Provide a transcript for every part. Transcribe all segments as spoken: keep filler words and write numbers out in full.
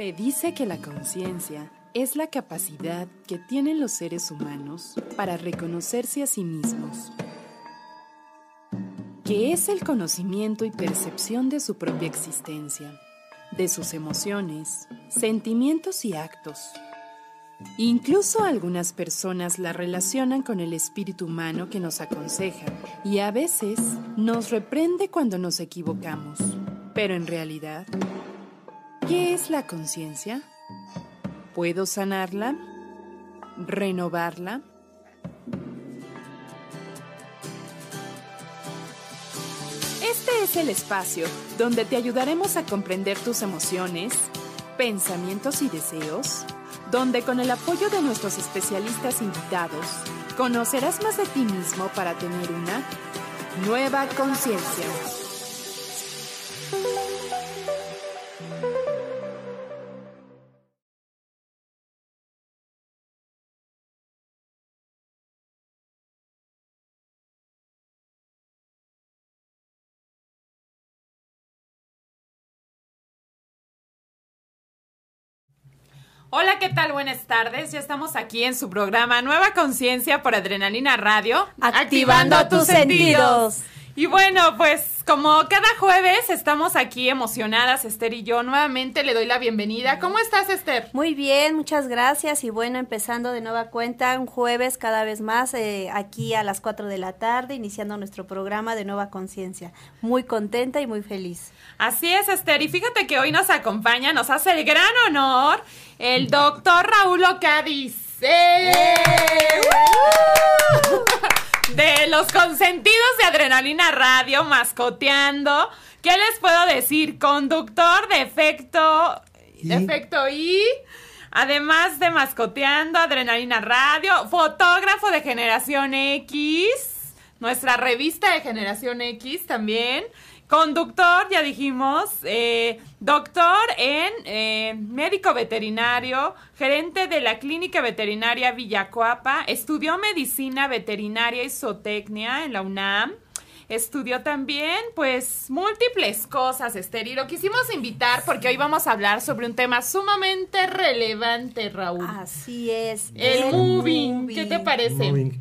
Se dice que la conciencia es la capacidad que tienen los seres humanos para reconocerse a sí mismos, que es el conocimiento y percepción de su propia existencia, de sus emociones, sentimientos y actos. Incluso algunas personas la relacionan con el espíritu humano que nos aconseja y a veces nos reprende cuando nos equivocamos. Pero en realidad, ¿qué es la conciencia? ¿Puedo sanarla? ¿Renovarla? Este es el espacio donde te ayudaremos a comprender tus emociones, pensamientos y deseos, donde con el apoyo de nuestros especialistas invitados, conocerás más de ti mismo para tener una nueva conciencia. Hola, ¿qué tal? Buenas tardes. Ya estamos aquí en su programa Nueva Conciencia por Adrenalina Radio. Activando, activando tus sentidos. sentidos. Y bueno, pues como cada jueves estamos aquí emocionadas, Esther y yo. Nuevamente le doy la bienvenida. ¿Cómo estás, Esther? Muy bien, muchas gracias. Y bueno, empezando de nueva cuenta, un jueves cada vez más eh, aquí a las cuatro de la tarde, iniciando nuestro programa de Nueva Conciencia. Muy contenta y muy feliz. Así es, Esther. Y fíjate que hoy nos acompaña, nos hace el gran honor el doctor Raúl Ocadiz. ¡Eh! ¡Eh! De los consentidos de Adrenalina Radio, mascoteando. ¿Qué les puedo decir? Conductor de efecto, ¿Y? efecto I, además de mascoteando Adrenalina Radio, fotógrafo de Generación X, nuestra revista de Generación X también. Conductor, ya dijimos, eh, doctor en eh, médico veterinario, gerente de la Clínica Veterinaria Villacuapa, estudió medicina veterinaria y zootecnia en la UNAM, estudió también, pues, múltiples cosas, Esther, y lo quisimos invitar porque hoy vamos a hablar sobre un tema sumamente relevante, Raúl. Así es. El, el moving. moving. ¿Qué te parece? Moving.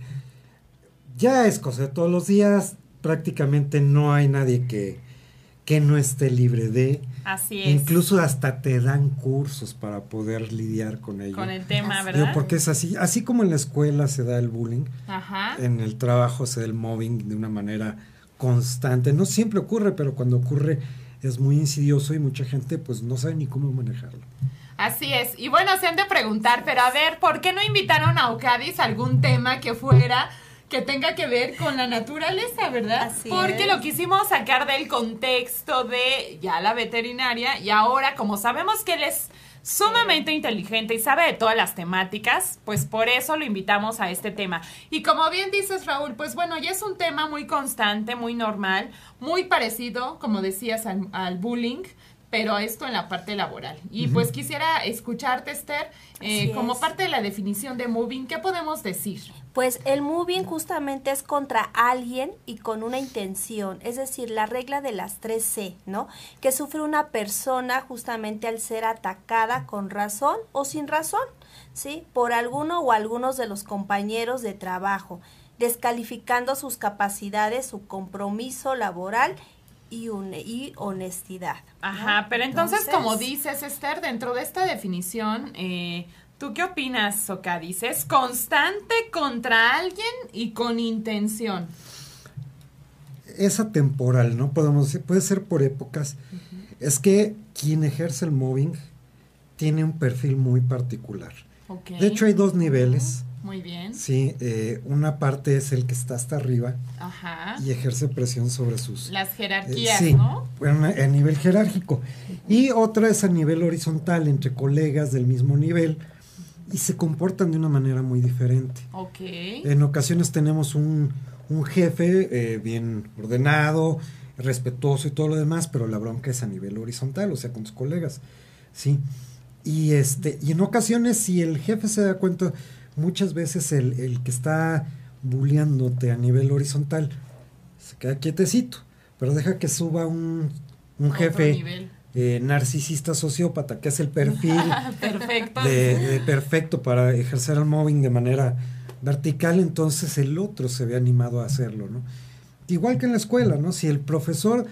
Ya es cosa de todos los días. Prácticamente no hay nadie que, que no esté libre de. Así es. Incluso hasta te dan cursos para poder lidiar con ello. Con el tema, así, ¿verdad? Porque es así, así como en la escuela se da el bullying, Ajá. En el trabajo se da el mobbing de una manera constante. No siempre ocurre, pero cuando ocurre es muy insidioso y mucha gente pues no sabe ni cómo manejarlo. Así es. Y bueno, se han de preguntar, pero a ver, ¿por qué no invitaron a Ocadiz a algún tema que fuera... que tenga que ver con la naturaleza, ¿verdad? Así Porque es. Lo quisimos sacar del contexto de ya la veterinaria y ahora, como sabemos que él es sumamente sí. inteligente y sabe de todas las temáticas, pues por eso lo invitamos a este tema. Y como bien dices, Raúl, pues bueno, ya es un tema muy constante, muy normal, muy parecido, como decías, al, al bullying, pero esto en la parte laboral. Y uh-huh. pues quisiera escucharte, Esther, eh, como parte de la definición de moving, ¿qué podemos decir? Pues el moving justamente es contra alguien y con una intención, es decir, la regla de las tres C, ¿no? Que sufre una persona justamente al ser atacada con razón o sin razón, ¿sí? Por alguno o algunos de los compañeros de trabajo, descalificando sus capacidades, su compromiso laboral y, un, y honestidad, ¿no? Ajá, pero entonces, entonces, como dices, Esther, dentro de esta definición, eh, ¿tú qué opinas, Ocadiz? ¿Es constante contra alguien y con intención? Es atemporal, ¿no? Podemos decir, puede ser por épocas. Uh-huh. Es que quien ejerce el mobbing tiene un perfil muy particular. Okay. De hecho, hay dos niveles. Uh-huh. Muy bien. Sí, eh, una parte es el que está hasta arriba. Ajá. Y ejerce presión sobre sus... Las jerarquías, eh, sí, ¿no? Bueno, a nivel jerárquico. Y otra es a nivel horizontal, entre colegas del mismo nivel, y se comportan de una manera muy diferente. Ok. En ocasiones tenemos un, un jefe eh, bien ordenado, respetuoso y todo lo demás, pero la bronca es a nivel horizontal, o sea, con tus colegas, ¿sí? Y, este, y en ocasiones, si el jefe se da cuenta... Muchas veces el, el que está bulleándote a nivel horizontal se queda quietecito, pero deja que suba un, un jefe nivel. eh, narcisista sociópata, que es el perfil perfecto. De, de perfecto para ejercer el mobbing de manera vertical, entonces el otro se ve animado a hacerlo, ¿no? Igual que en la escuela, ¿no? Si el profesor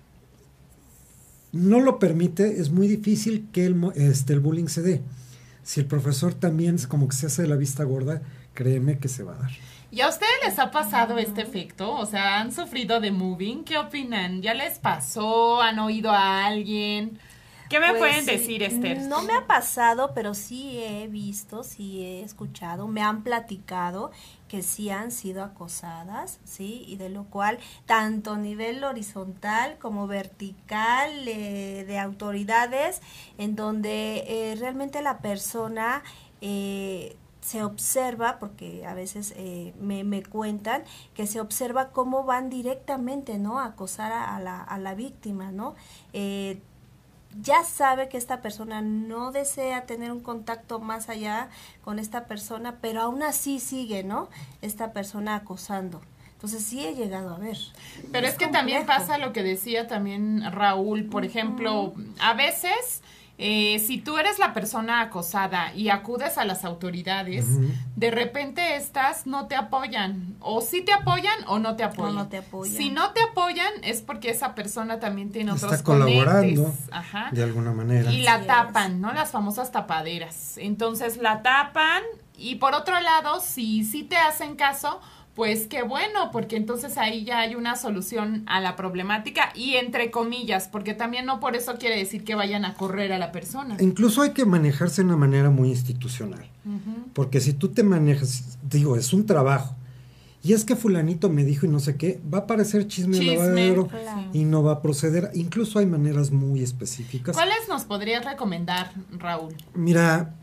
no lo permite, es muy difícil que el, este, el bullying se dé. Si el profesor también como que se hace de la vista gorda, créeme que se va a dar. ¿Y a ustedes les ha pasado este efecto? O sea, ¿han sufrido de mobbing? ¿Qué opinan? ¿Ya les pasó? ¿Han oído a alguien? ¿Qué me Pues pueden sí, decir, Esther? No me ha pasado, pero sí he visto, sí he escuchado, me han platicado que sí han sido acosadas, ¿sí? Y de lo cual, tanto a nivel horizontal como vertical, eh, de autoridades, en donde eh, realmente la persona eh, se observa, porque a veces eh, me, me cuentan, que se observa cómo van directamente, ¿no? A acosar a, a, la, a la víctima, ¿no? Eh, ya sabe que esta persona no desea tener un contacto más allá con esta persona, pero aún así sigue, ¿no? Esta persona acosando. Entonces sí he llegado a ver. Pero es, es que también pasa lo que decía también Raúl, por uh-huh. ejemplo, a veces... Eh, si tú eres la persona acosada y acudes a las autoridades, uh-huh. de repente estas no te apoyan, o sí te apoyan o no te apoyan. No, no te apoyan. Si no te apoyan es porque esa persona también tiene Está otros colaborando conectes. Ajá. de alguna manera. Y la tapan, ¿no? Las famosas tapaderas. Entonces la tapan y por otro lado, si sí te hacen caso, pues qué bueno, porque entonces ahí ya hay una solución a la problemática y entre comillas, porque también no por eso quiere decir que vayan a correr a la persona. Incluso hay que manejarse de una manera muy institucional, uh-huh. porque si tú te manejas, digo, es un trabajo, y es que fulanito me dijo y no sé qué, va a parecer chisme, chisme lavadero claro. y no va a proceder. Incluso hay maneras muy específicas. ¿Cuáles nos podrías recomendar, Raúl? Mira...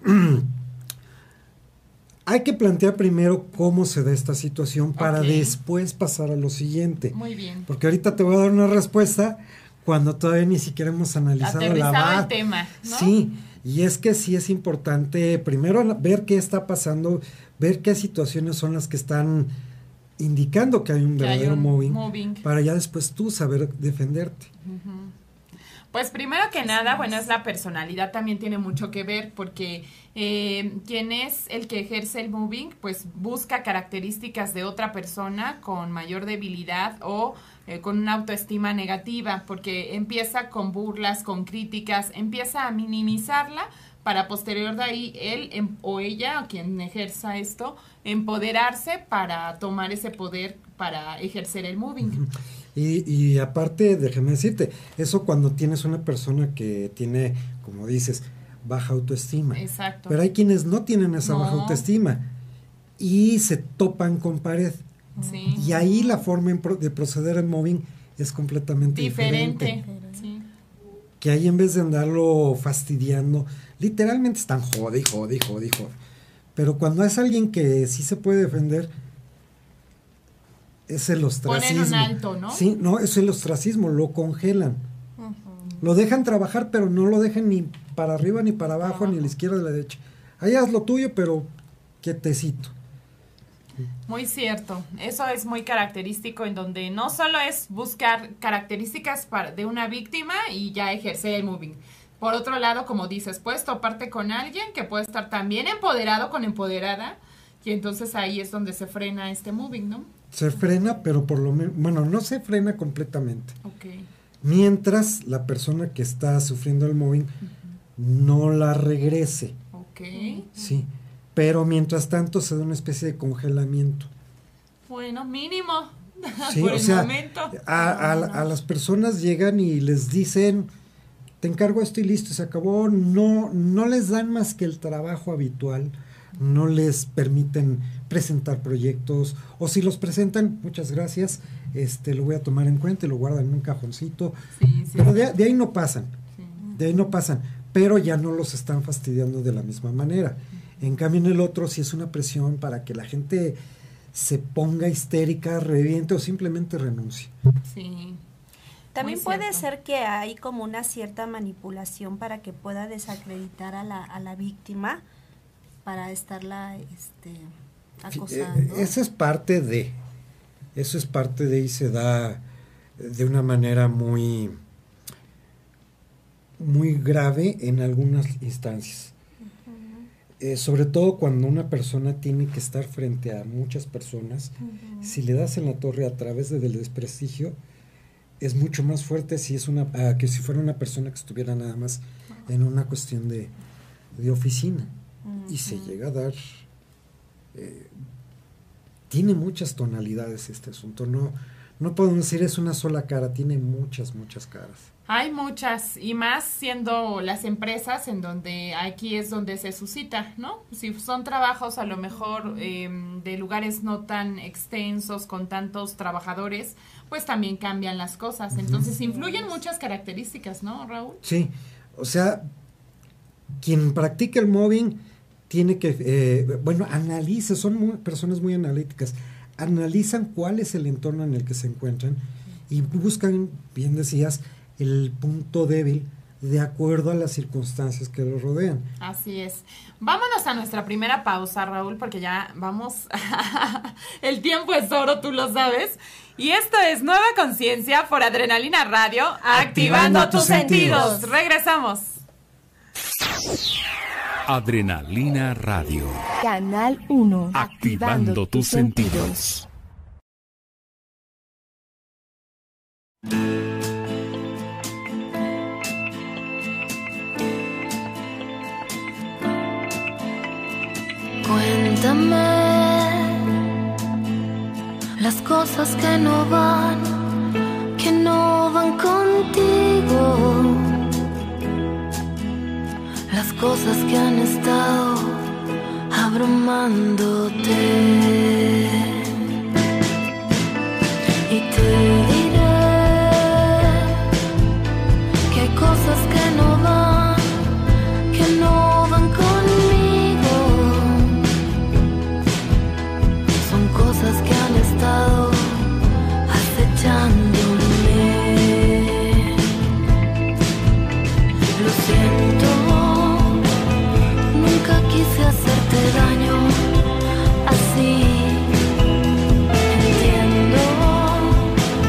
Hay que plantear primero cómo se da esta situación para okay. después pasar a lo siguiente. Muy bien. Porque ahorita te voy a dar una respuesta cuando todavía ni siquiera hemos analizado Aterrizado la base. el tema, ¿no? Sí, y es que sí es importante primero ver qué está pasando, ver qué situaciones son las que están indicando que hay un que verdadero hay un mobbing, mobbing, para ya después tú saber defenderte. Uh-huh. Pues primero que nada, bueno, es la personalidad, también tiene mucho que ver porque eh, quien es el que ejerce el mobbing, pues busca características de otra persona con mayor debilidad o eh, con una autoestima negativa, porque empieza con burlas, con críticas, empieza a minimizarla para posterior de ahí él em, o ella, o quien ejerza esto, empoderarse para tomar ese poder para ejercer el mobbing. Y, y aparte, déjame decirte, eso cuando tienes una persona que tiene, como dices, baja autoestima. Exacto. Pero hay quienes no tienen esa no. baja autoestima y se topan con pared. Sí. Y ahí la forma de proceder al mobbing es completamente diferente. diferente. Sí. Que ahí en vez de andarlo fastidiando, literalmente están jode, jode, jode, jode. Pero cuando es alguien que sí se puede defender, es el ostracismo. Ponen un alto, ¿no? Sí, no, es el ostracismo, lo congelan. Uh-huh. Lo dejan trabajar, pero no lo dejan ni para arriba, ni para abajo, uh-huh. ni a la izquierda, ni a la derecha. Ahí haz lo tuyo, pero quietecito. Muy cierto, eso es muy característico en donde no solo es buscar características para, de una víctima y ya ejercer el mobbing. Por otro lado, como dices, puedes toparte con alguien que puede estar también empoderado con empoderada y entonces ahí es donde se frena este mobbing, ¿no? Se frena, pero por lo menos, bueno, no se frena completamente. Okay. Mientras la persona que está sufriendo el mobbing uh-huh. no la regrese. Okay. Sí, pero mientras tanto se da una especie de congelamiento. Bueno, mínimo. Sí, por o el sea, momento. A, a, a las personas llegan y les dicen, te encargo esto y listo, se acabó. No, no les dan más que el trabajo habitual. No les permiten presentar proyectos, o si los presentan, muchas gracias, este lo voy a tomar en cuenta y lo guardan en un cajoncito, sí, sí, pero sí. De, de ahí no pasan, sí. de ahí no pasan, pero ya no los están fastidiando de la misma manera. En cambio en el otro sí es una presión para que la gente se ponga histérica, reviente o simplemente renuncie. Sí. También puede ser que hay como una cierta manipulación para que pueda desacreditar a la, a la víctima, para estarla este, acosando. Eso es parte de, eso es parte de y se da de una manera muy, muy grave en algunas instancias. Uh-huh. Eh, sobre todo cuando una persona tiene que estar frente a muchas personas, uh-huh. si le das en la torre a través de, del desprestigio, es mucho más fuerte si es una uh, que si fuera una persona que estuviera nada más uh-huh. en una cuestión de, de oficina. Uh-huh. Y se llega a dar... Eh, tiene muchas tonalidades este asunto, no, no podemos decir es una sola cara, tiene muchas, muchas caras. Hay muchas, y más siendo las empresas en donde aquí es donde se suscita, ¿no? Si son trabajos a lo mejor eh, de lugares no tan extensos, con tantos trabajadores, pues también cambian las cosas. Entonces, uh-huh. influyen muchas características, ¿no, Raúl? Sí, o sea, quien practica el mobbing tiene que, eh, bueno, analiza, son muy, personas muy analíticas, analizan cuál es el entorno en el que se encuentran y buscan, bien decías, el punto débil de acuerdo a las circunstancias que los rodean. Así es. Vámonos a nuestra primera pausa, Raúl, porque ya vamos, el tiempo es oro, tú lo sabes. Y esto es Nueva Conciencia por Adrenalina Radio, activando, activando tus sentidos. sentidos. Regresamos. Adrenalina Radio. Canal uno. Activando, activando tus sentidos. Cuéntame las cosas que no van, que no van contigo. Las cosas que han estado abrumándote. Y te diré que hay cosas que no van, que no van conmigo. Son cosas que han estado acechándome. Lo siento. Nunca quise hacerte daño así. Entiendo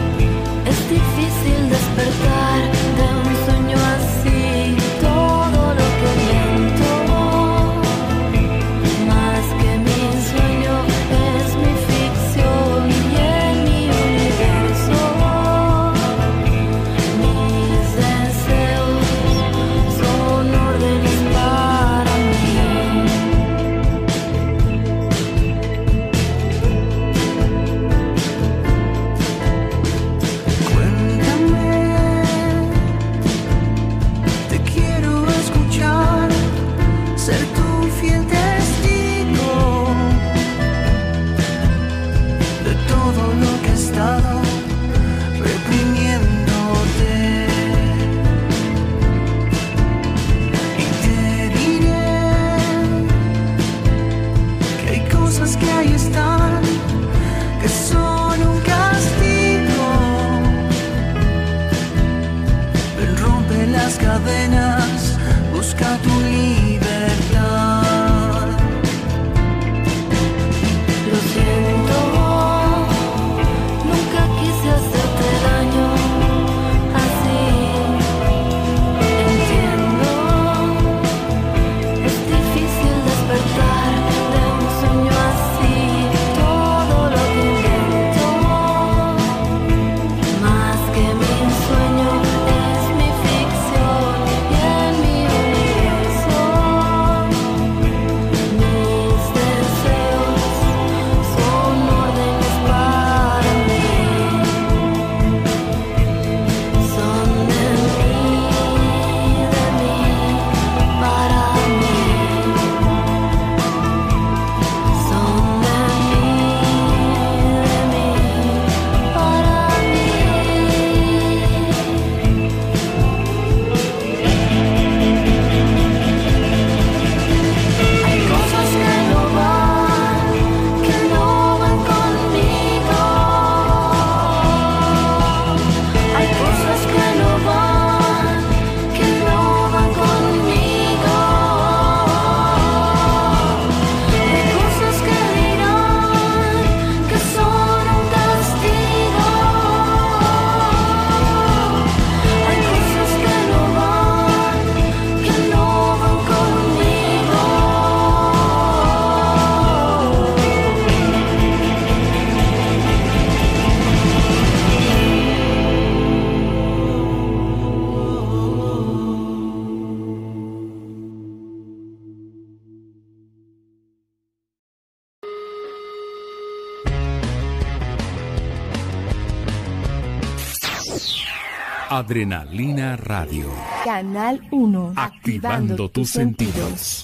Adrenalina Radio. Canal uno. Activando tus sentidos.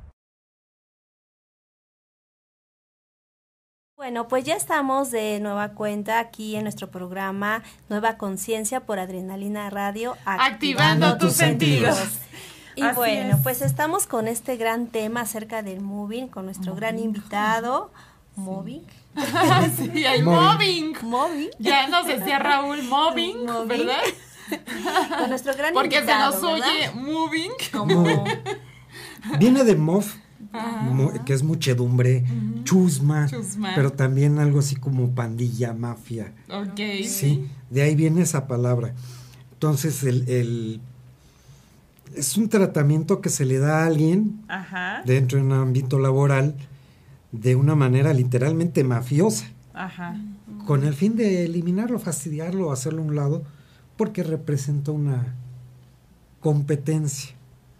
Bueno, pues ya estamos de nueva cuenta aquí en nuestro programa Nueva Conciencia por Adrenalina Radio, activando tus sentidos. Y Así bueno, es. pues estamos con este gran tema acerca del moving, con nuestro gran invitado, Moving. Sí, el Mobbing. mobbing. Moving. Ya nos decía Raúl, mobbing, Mobbing. ¿verdad? Con nuestro gran Porque invitado, se nos ¿verdad? oye moving. Como Viene de mov, mo- que es muchedumbre, chusma, Chusma. pero también algo así como pandilla, mafia. Ok. Sí, de ahí viene esa palabra. Entonces, el, el es un tratamiento que se le da a alguien Ajá. dentro de un ámbito laboral de una manera literalmente mafiosa, Ajá. con el fin de eliminarlo, fastidiarlo, hacerlo a un lado, porque representa una competencia.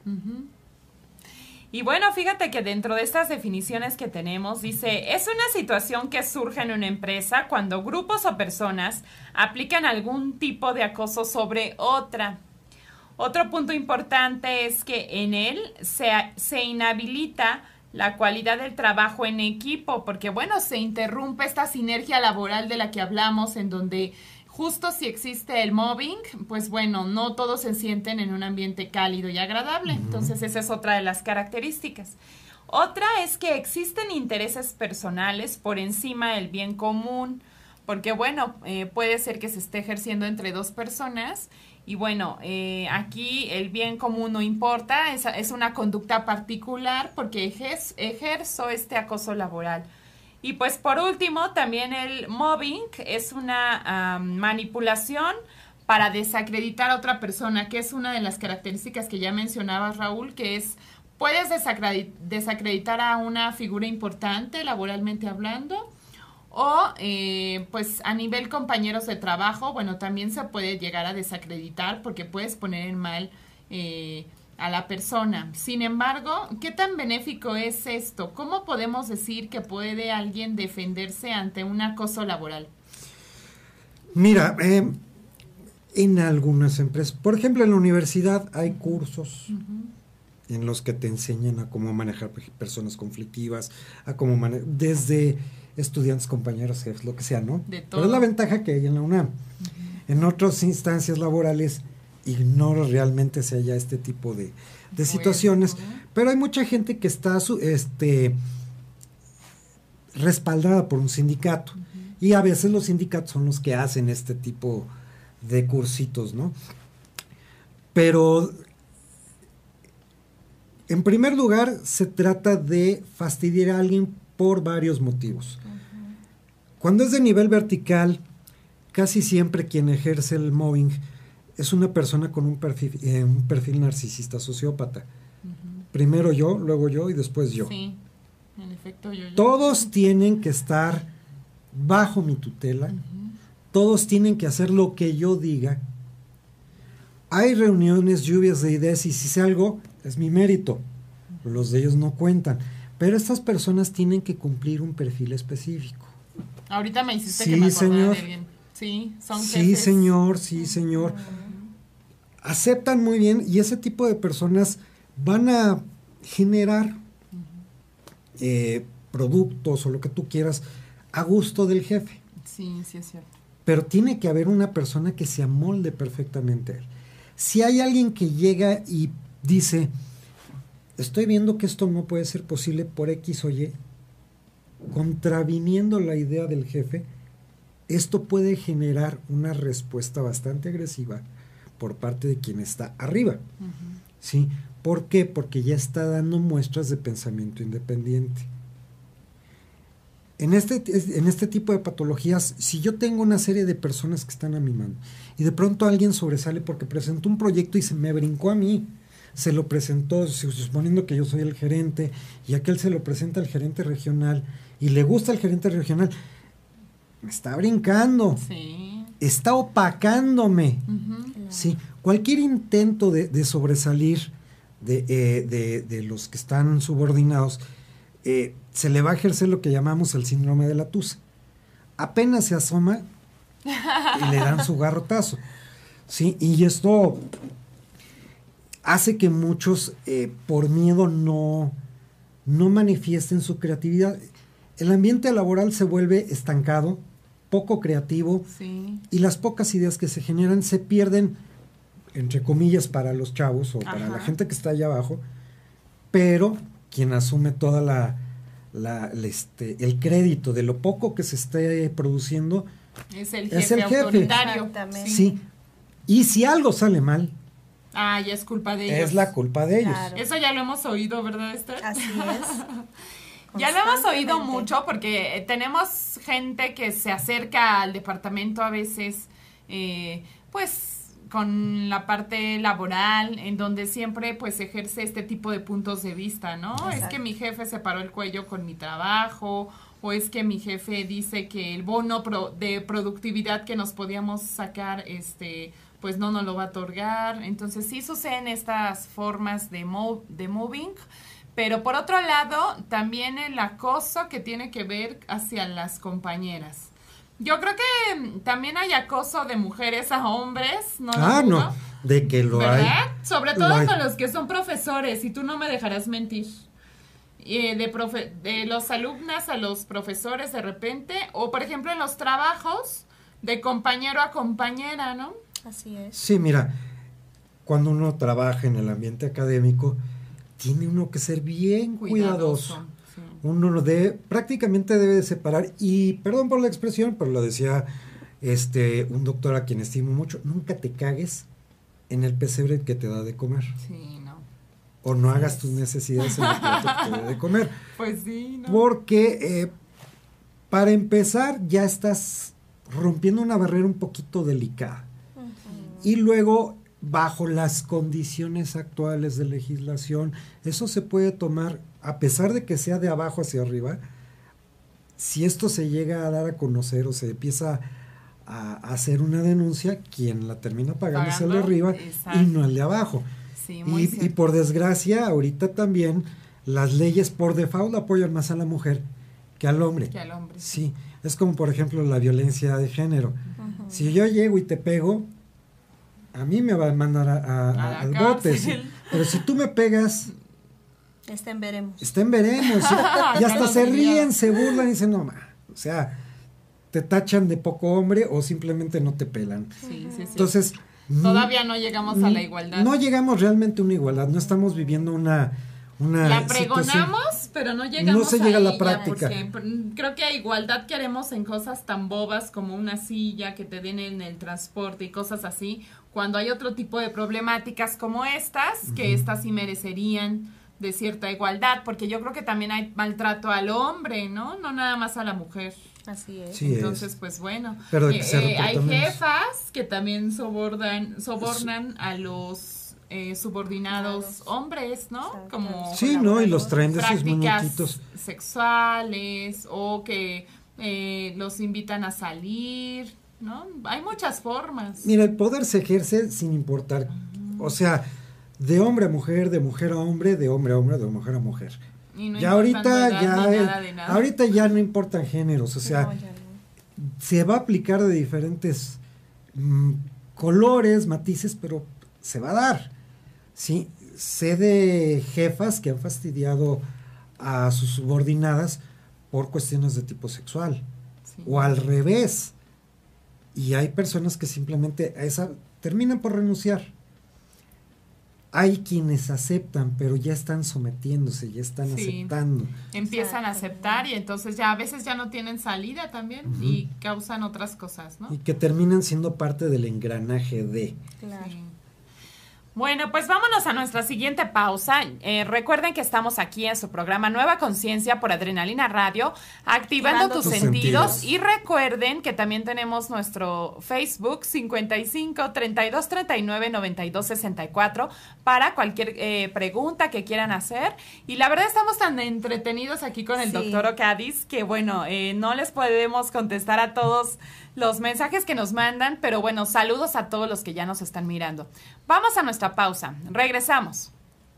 Y bueno, fíjate que dentro de estas definiciones que tenemos, dice, es una situación que surge en una empresa cuando grupos o personas aplican algún tipo de acoso sobre otra. Otro punto importante es que en él se, se inhabilita la cualidad del trabajo en equipo, porque bueno, se interrumpe esta sinergia laboral de la que hablamos, en donde justo si existe el mobbing, pues bueno, no todos se sienten en un ambiente cálido y agradable. Uh-huh. Entonces esa es otra de las características. Otra es que existen intereses personales por encima del bien común, porque bueno, eh, puede ser que se esté ejerciendo entre dos personas y bueno, eh, aquí el bien común no importa, es, es una conducta particular porque ejer- ejerzo este acoso laboral. Y pues por último, también el mobbing es una um, manipulación para desacreditar a otra persona, que es una de las características que ya mencionabas, Raúl, que es, puedes desacredit- desacreditar a una figura importante laboralmente hablando, o eh, pues a nivel compañeros de trabajo, bueno, también se puede llegar a desacreditar porque puedes poner en mal eh, a la persona. Sin embargo, ¿qué tan benéfico es esto? ¿Cómo podemos decir que puede alguien defenderse ante un acoso laboral? Mira, eh, en algunas empresas, por ejemplo, en la universidad hay cursos uh-huh. en los que te enseñan a cómo manejar personas conflictivas, a cómo manejar, desde estudiantes, compañeros, jefes, lo que sea, ¿no? De todo. Pero es la ventaja que hay en la UNAM. Uh-huh. En otras instancias laborales ignoro realmente si haya este tipo de, de situaciones, bueno, ¿no? Pero hay mucha gente que está su, este, respaldada por un sindicato, uh-huh. y a veces los sindicatos son los que hacen este tipo de cursitos, ¿no? Pero en primer lugar se trata de fastidiar a alguien por varios motivos. Uh-huh. Cuando es de nivel vertical, casi siempre quien ejerce el mobbing es una persona con un perfil, eh, un perfil narcisista sociópata. Uh-huh. Primero yo, luego yo y después yo. Sí, en efecto yo. yo. Todos tienen que estar bajo mi tutela, uh-huh. todos tienen que hacer lo que yo diga. Hay reuniones, lluvias de ideas y si sé algo, es mi mérito. Uh-huh. Los de ellos no cuentan. Pero estas personas tienen que cumplir un perfil específico. Ahorita me hiciste sí, que me acordara señor. de bien. Sí, son Sí, jefes. señor, sí, señor. Aceptan muy bien y ese tipo de personas van a generar uh-huh. eh, productos o lo que tú quieras a gusto del jefe. Sí, sí es cierto. Pero tiene que haber una persona que se amolde perfectamente a él. Si hay alguien que llega y dice, estoy viendo que esto no puede ser posible por X o Y, contraviniendo la idea del jefe, esto puede generar una respuesta bastante agresiva por parte de quien está arriba. Uh-huh. ¿Sí? ¿Por qué? Porque ya está dando muestras de pensamiento independiente. En este, en este tipo de patologías, si yo tengo una serie de personas que están a mi mano y de pronto alguien sobresale porque presentó un proyecto y se me brincó a mí, se lo presentó, suponiendo que yo soy el gerente, y aquel se lo presenta al gerente regional y le gusta al gerente regional, me está brincando, sí. está opacándome. Uh-huh. Sí, cualquier intento de, de sobresalir de, eh, de, de los que están subordinados, eh, se le va a ejercer lo que llamamos el síndrome de la tusa. Apenas se asoma y le dan su garrotazo. Sí, y esto hace que muchos eh, por miedo no, no manifiesten su creatividad. El ambiente laboral se vuelve estancado, poco creativo, Sí. y las pocas ideas que se generan se pierden, entre comillas, para los chavos o para Ajá. la gente que está allá abajo, pero quien asume toda la, la, la, este, el crédito de lo poco que se esté produciendo Es el jefe es el jefe. autoritario. Exactamente. Sí. Y si algo sale mal, Ah, ya es culpa de ellos. es la culpa de ellos. Claro. Eso ya lo hemos oído, ¿verdad, Esther? Así es. Ya lo hemos oído Constantemente. mucho porque eh, tenemos gente que se acerca al departamento a veces, eh, pues con la parte laboral, en donde siempre pues ejerce este tipo de puntos de vista, ¿no? Es Exacto. que mi jefe se paró el cuello con mi trabajo, o es que mi jefe dice que el bono pro- de productividad que nos podíamos sacar, este, pues no nos lo va a otorgar. Entonces sí suceden estas formas de, mo- de moving. Pero por otro lado, también el acoso que tiene que ver hacia las compañeras. Yo creo que mm, también hay acoso de mujeres a hombres, ¿no? Ah, lo dudo, no, de que lo ¿verdad? hay. Sobre Lo todo hay. con los que son profesores, y tú no me dejarás mentir. Eh, de, profe- de los alumnas a los profesores de repente, o por ejemplo en los trabajos, de compañero a compañera, ¿no? Así es. Sí, mira, cuando uno trabaja en el ambiente académico, tiene uno que ser bien cuidadoso. sí. Uno lo debe, prácticamente debe de separar, y perdón por la expresión, pero lo decía este un doctor a quien estimo mucho, nunca te cagues en el pesebre que te da de comer, Sí, no. o no hagas tus necesidades en el plato que te da de comer, Pues sí, ¿no? porque eh, para empezar ya estás rompiendo una barrera un poquito delicada, y luego bajo las condiciones actuales de legislación, eso se puede tomar, a pesar de que sea de abajo hacia arriba, si esto se llega a dar a conocer o se empieza a, a hacer una denuncia, quien la termina pagando, es el de Pagando, arriba exacto. y no el de abajo. Sí, muy Y, cierto. y por desgracia, ahorita también las leyes por default apoyan más a la mujer que al hombre. Que al hombre. Sí, es como por ejemplo la violencia de género. Si yo llego y te pego, a mí me va a mandar a, a- A la al bote. ¿sí? cárcel. Pero si tú me pegas, Estén veremos. estén veremos. ¿sí? Y Ya hasta lo se diría. ríen, se burlan y dicen, no, ma, o sea, te tachan de poco hombre o simplemente no te pelan. Sí, sí, sí. Entonces, Todavía no llegamos a la igualdad. no llegamos realmente a una igualdad, no estamos viviendo una, una La situación- pregonamos, pero no llegamos No se llega a la ahí ya, práctica. porque, mm, creo que a igualdad queremos en cosas tan bobas como una silla que te den en el transporte y cosas así, cuando hay otro tipo de problemáticas como estas, que estas sí merecerían de cierta igualdad, porque yo creo que también hay maltrato al hombre, ¿no? No nada más a la mujer. Así es. Sí, Entonces, es. pues bueno, Pero de que Eh, se eh, hay reporta menos. jefas que también sobornan, sobornan a los eh, subordinados hombres, ¿no? Exacto. Como Sí, no, y los traen de esos prácticas muñequitos. sexuales o que eh, los invitan a salir, ¿no? Hay muchas formas. Mira, el poder se ejerce sin importar, o sea, de hombre a mujer, de mujer a hombre, de hombre a hombre, de mujer a mujer. Y no ya importando ahorita edad ya ni eh, nada de nada. ahorita ya no importan géneros, o sea, No, ya no. se va a aplicar de diferentes mm, colores, matices, pero se va a dar. Sí, sé de jefas que han fastidiado a sus subordinadas por cuestiones de tipo sexual Sí. o al revés. Y hay personas que simplemente a esa terminan por renunciar. Hay quienes aceptan, pero ya están sometiéndose, ya están Sí. aceptando. Empiezan a Exacto. aceptar y entonces ya a veces ya no tienen salida también y causan otras cosas, ¿no? Y que terminan siendo parte del engranaje de. Claro. Sí. Bueno, pues vámonos a nuestra siguiente pausa. Eh, recuerden que estamos aquí en su programa Nueva Conciencia por Adrenalina Radio, activando, Activando tus, tus sentidos. sentidos. Y recuerden que también tenemos nuestro Facebook cincuenta y cinco, treinta y dos, treinta y nueve, noventa y dos, sesenta y cuatro para cualquier eh, pregunta que quieran hacer. Y la verdad estamos tan entretenidos aquí con el Sí. doctor Ocadis que bueno, eh, no les podemos contestar a todos los mensajes que nos mandan, pero bueno, saludos a todos los que ya nos están mirando. Vamos a nuestra pausa. Regresamos.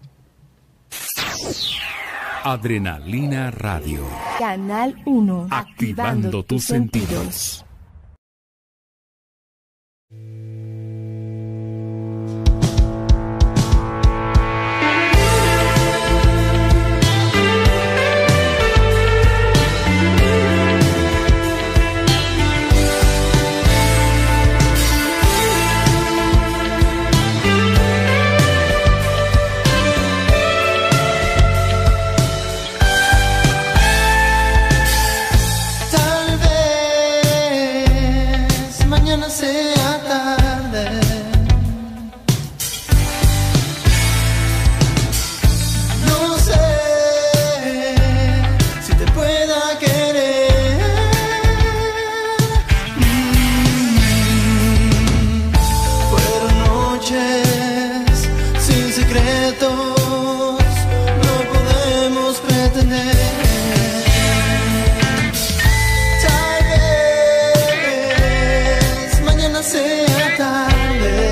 Adrenalina Radio. Canal uno. Activando tus sentidos. sea tarde. No sé si te pueda querer. Mm, fueron noches sin secretos, no podemos pretender. Sea tarde.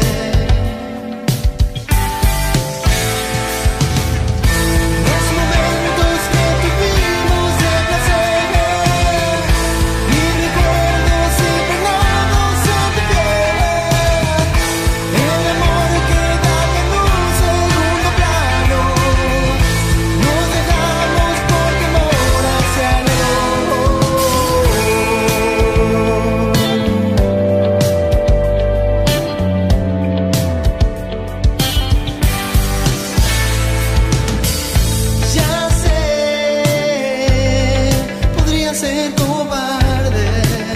Los momentos que tuvimos de placer y recuerdos impregnados en tu piel, el amor queda en un segundo plano, nos dejamos por temor hacia el ser cobarde.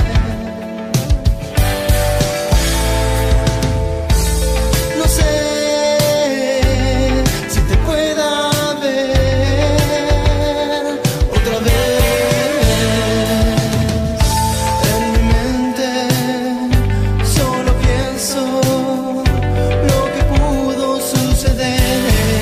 No sé si te pueda ver otra vez. En mi mente solo pienso lo que pudo suceder.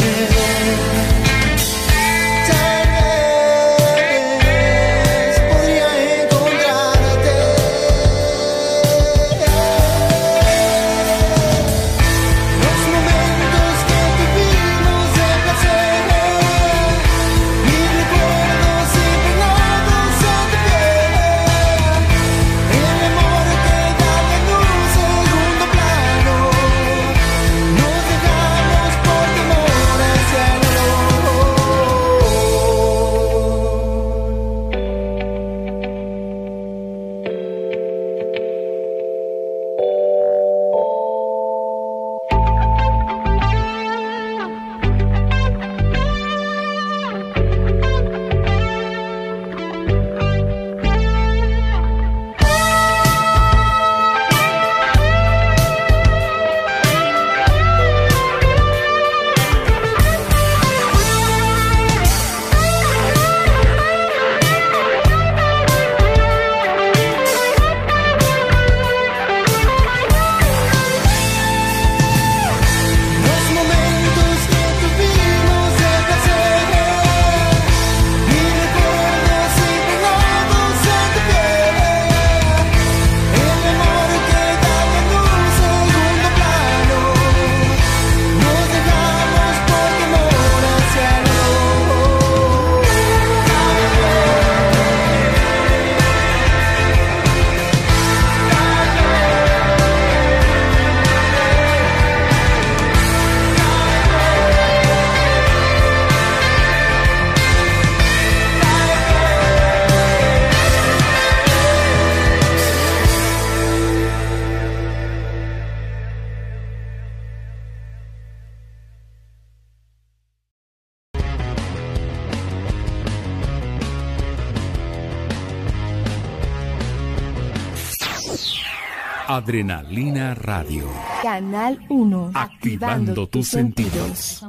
Adrenalina Radio. Canal uno. Activando tus sentidos.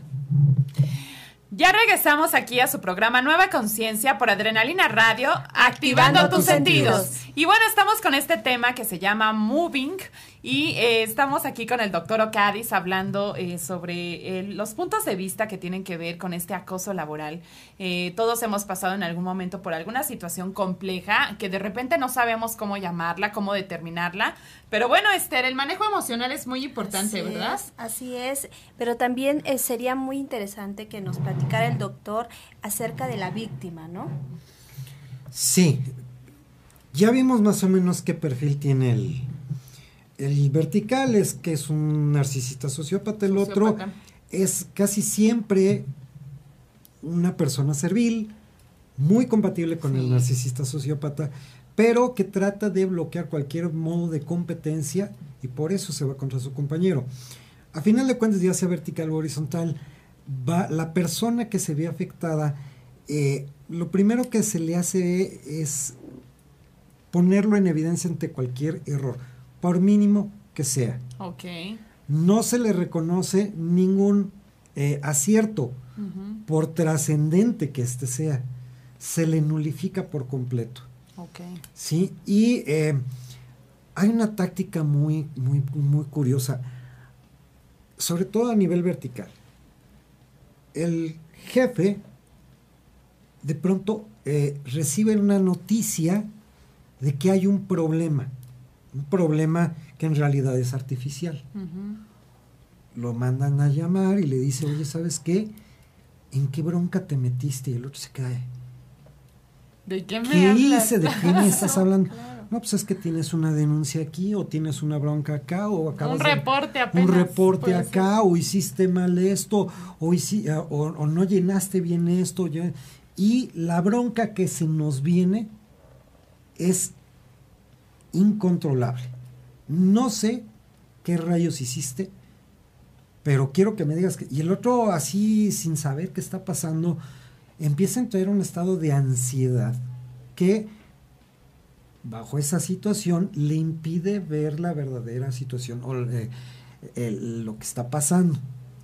Ya regresamos aquí a su programa Nueva Conciencia por Adrenalina Radio, activando, activando tus sentidos. sentidos. Y bueno, estamos con este tema que se llama Moving y eh, estamos aquí con el doctor Ocadis hablando eh, sobre eh, los puntos de vista que tienen que ver con este acoso laboral. Eh, todos hemos pasado en algún momento por alguna situación compleja que de repente no sabemos cómo llamarla, cómo determinarla. Pero bueno, Esther, el manejo emocional es muy importante, así ¿verdad? Es, así es, pero también eh, sería muy interesante que nos platicara el doctor acerca de la víctima, ¿no? Sí, ya vimos más o menos qué perfil tiene el, el vertical, es que es un narcisista sociópata, el sociópata. Otro es casi siempre una persona servil, muy compatible con sí. el narcisista sociópata, pero que trata de bloquear cualquier modo de competencia y por eso se va contra su compañero. A final de cuentas, ya sea vertical o horizontal, va, la persona que se ve afectada, eh, lo primero que se le hace es ponerlo en evidencia ante cualquier error. por mínimo que sea. Ok. No se le reconoce ningún eh, acierto, uh-huh. por trascendente que este sea. Se le nulifica por completo. Ok. ¿Sí? Y eh, hay una táctica muy, muy, muy curiosa, sobre todo a nivel vertical. El jefe de pronto eh, recibe una noticia de que hay un problema, un problema que en realidad es artificial. Uh-huh. Lo mandan a llamar y le dice, oye, ¿sabes qué? ¿En qué bronca te metiste? Y el otro se cae. ¿De qué me ¿Qué hablas? hice? ¿De qué me estás hablando? Claro. No, pues es que tienes una denuncia aquí, o tienes una bronca acá, o acabas un de, reporte apenas. Un reporte acá, ser. O hiciste mal esto, o, hici, o, o no llenaste bien esto. Ya. Y la bronca que se nos viene es incontrolable. No sé qué rayos hiciste, pero quiero que me digas que... Y el otro, así, sin saber qué está pasando, empieza a entrar un estado de ansiedad que, bajo esa situación, le impide ver la verdadera situación o eh, el, lo que está pasando.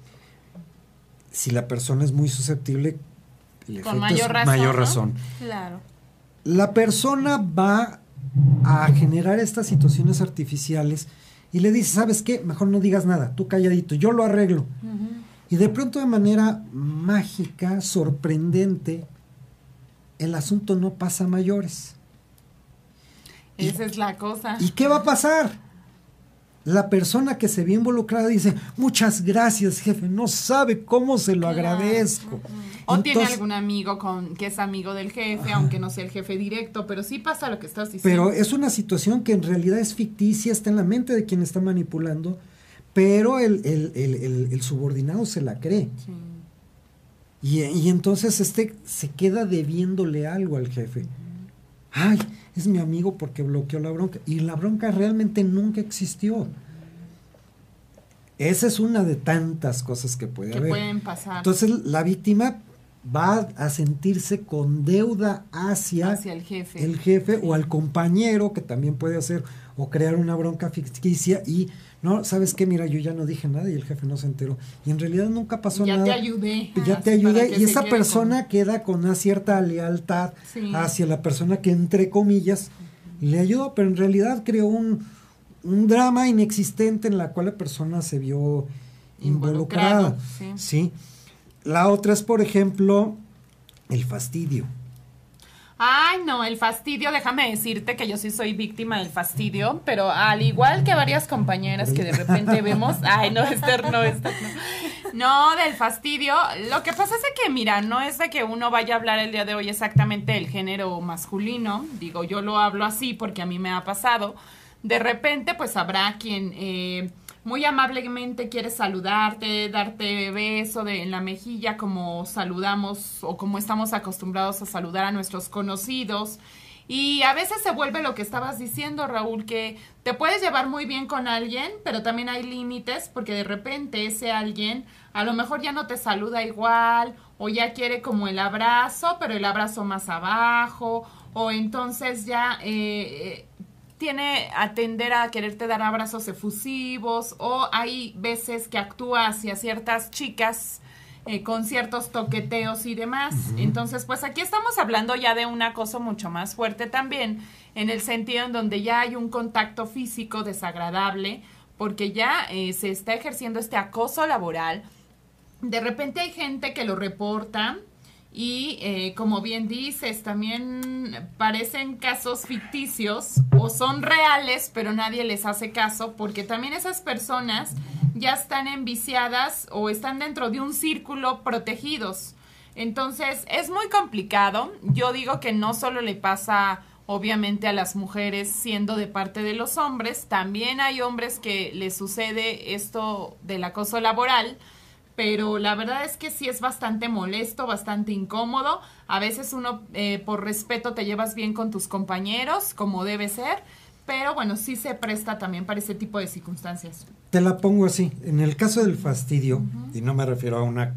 Si la persona es muy susceptible, el con efecto mayor es razón, mayor ¿no? razón. Claro. La persona va a generar estas situaciones artificiales y le dice, ¿sabes qué? Mejor no digas nada, tú calladito, yo lo arreglo. Uh-huh. Y de pronto, de manera mágica, sorprendente, el asunto no pasa a mayores. Esa y, es la cosa. ¿Y qué va a pasar? La persona que se ve involucrada dice, muchas gracias, jefe, no sabe cómo se lo claro. agradezco. Uh-huh. O Entonces, tiene algún amigo con que es amigo del jefe, ajá. aunque no sea el jefe directo, pero sí pasa lo que estás diciendo. Pero es una situación que en realidad es ficticia, está en la mente de quien está manipulando, pero el, el, el, el, el subordinado se la cree. Sí. Y, y entonces este se queda debiéndole algo al jefe. Ay, es mi amigo porque bloqueó la bronca. Y la bronca realmente nunca existió. Esa es una de tantas cosas que puede que haber. pueden pasar. Entonces la víctima va a sentirse con deuda hacia, hacia el jefe, el jefe sí. o al compañero, que también puede hacer o crear una bronca ficticia y no, ¿sabes qué? Mira, yo ya no dije nada y el jefe no se enteró. Y en realidad nunca pasó ya nada. Ya te ayudé. Ya te ayudé. Y esa persona con... queda con una cierta lealtad sí. hacia la persona que, entre comillas, uh-huh. le ayudó, pero en realidad creó un, un drama inexistente en la cual la persona se vio involucrada. Sí. ¿sí? La otra es, por ejemplo, el fastidio. Ay, no, el fastidio, déjame decirte que yo sí soy víctima del fastidio, pero al igual que varias compañeras que de repente vemos, ay, no, Esther, no, Esther, no. No, del fastidio, lo que pasa es que, mira, no es de que uno vaya a hablar el día de hoy exactamente del género masculino, digo, yo lo hablo así porque a mí me ha pasado, de repente, pues habrá quien... Eh, muy amablemente quiere saludarte, darte beso de, en la mejilla como saludamos o como estamos acostumbrados a saludar a nuestros conocidos. Y a veces se vuelve lo que estabas diciendo, Raúl, que te puedes llevar muy bien con alguien, pero también hay límites porque de repente ese alguien a lo mejor ya no te saluda igual o ya quiere como el abrazo, pero el abrazo más abajo o entonces ya... Eh, tiene a tender a quererte dar abrazos efusivos o hay veces que actúa hacia ciertas chicas eh, con ciertos toqueteos y demás. Uh-huh. Entonces, pues aquí estamos hablando ya de un acoso mucho más fuerte también, en el sentido en donde ya hay un contacto físico desagradable, porque ya eh, se está ejerciendo este acoso laboral. De repente hay gente que lo reporta, y eh, como bien dices, también parecen casos ficticios o son reales, pero nadie les hace caso porque también esas personas ya están enviciadas o están dentro de un círculo protegidos. Entonces es muy complicado. Yo digo que no solo le pasa obviamente a las mujeres siendo de parte de los hombres, también hay hombres que les sucede esto del acoso laboral. Pero la verdad es que sí es bastante molesto, bastante incómodo. A veces uno, eh, por respeto, te llevas bien con tus compañeros, como debe ser. Pero bueno, sí se presta también para ese tipo de circunstancias. Te la pongo así. En el caso del fastidio, uh-huh. y no me refiero a una,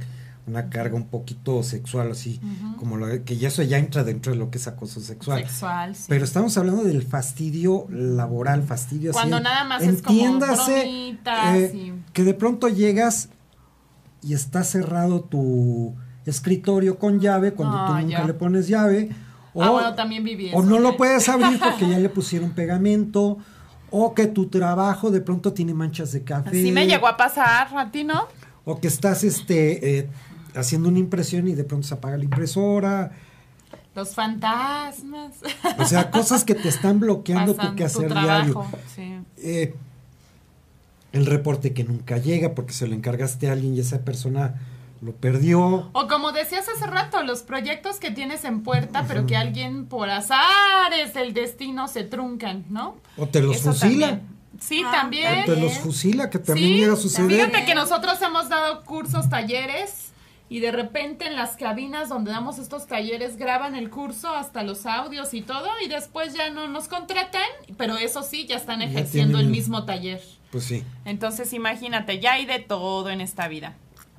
una carga un poquito sexual, así, uh-huh. como lo que ya eso ya entra dentro de lo que es acoso sexual. Sexual, sí. Pero estamos hablando del fastidio laboral, fastidio cuando así. Cuando nada más entiéndase, es como bromitas eh, y... que de pronto llegas y está cerrado tu escritorio con llave cuando ah, tú nunca ya. le pones llave. O, ah, bueno, también viví eso. O no ¿eh? lo puedes abrir porque ya le pusieron pegamento. O que tu trabajo de pronto tiene manchas de café. Sí me llegó a pasar, ¿a ti no? O que estás este eh, haciendo una impresión y de pronto se apaga la impresora. Los fantasmas. O sea, cosas que te están bloqueando Pasan tu quehacer tu diario. Sí. Eh, el reporte que nunca llega porque se lo encargaste a alguien y esa persona lo perdió. O como decías hace rato, los proyectos que tienes en puerta, uh-huh. pero que alguien por azares del destino se truncan, ¿no? O te los Eso fusila. También. Sí, ah, también. O te los fusila, que también sí, llega a suceder. Fíjate que nosotros hemos dado cursos, talleres, y de repente en las cabinas donde damos estos talleres graban el curso, hasta los audios y todo, y después ya no nos contratan, pero eso sí, ya están ejerciendo ya tienen, el mismo taller. Pues sí. Entonces imagínate, ya hay de todo en esta vida.